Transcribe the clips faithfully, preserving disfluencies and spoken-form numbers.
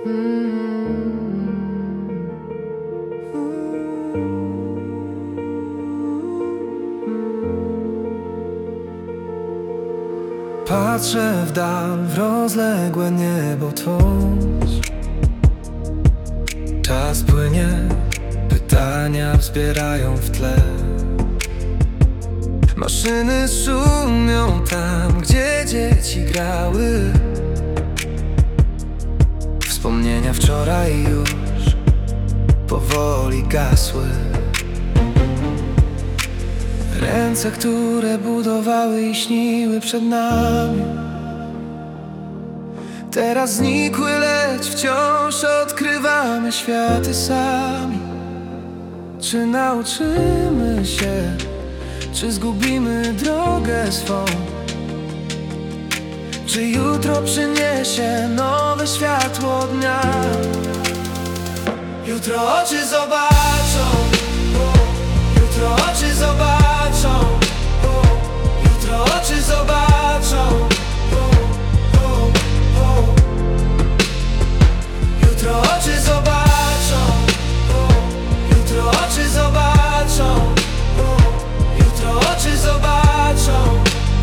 Patrzę w dal, w rozległe niebo tworz. Czas płynie, pytania wzbierają w tle. Maszyny szumią tam, gdzie dzieci grały. Wspomnienia wczoraj już powoli gasły. Ręce, które budowały i śniły przed nami, teraz znikły, lecz wciąż odkrywamy światy sami. Czy nauczymy się, czy zgubimy drogę swą? Czy jutro przyniesie nowe światło dnia? Jutro oczy zobaczą, jutro oczy zobaczą, jutro oczy zobaczą, jutro oczy zobaczą, jutro oczy zobaczą, jutro oczy zobaczą.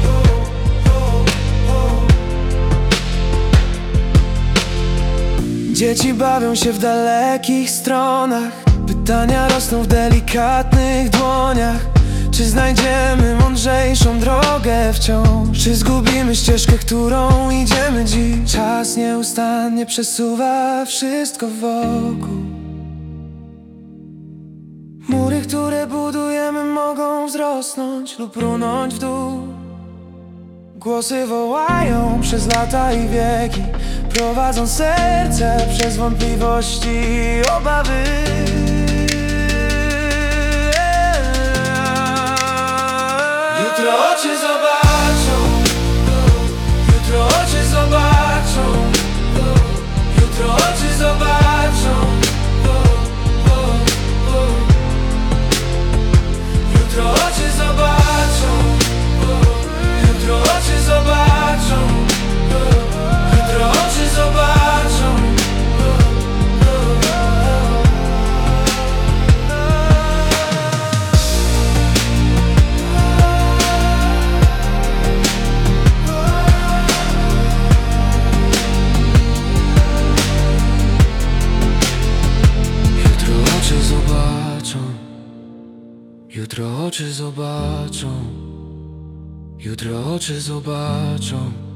Dzieci bawią się w dalekich stronach, pytania rosną w delikatnych dłoniach. Czy znajdziemy mądrzejszą drogę wciąż? Czy zgubimy ścieżkę, którą idziemy dziś? Czas nieustannie przesuwa wszystko wokół. Mury, które budujemy, mogą wzrosnąć lub runąć w dół. Głosy wołają przez lata i wieki, prowadzą serce przez wątpliwości i obawy. Jutro oczy zobaczą, jutro oczy zobaczą, jutro oczy zobaczą, jutro oczy zobaczą, jutro oczy zobaczą, jutro oczy zobaczą. Jutro oczy zobaczą, jutro oczy zobaczą.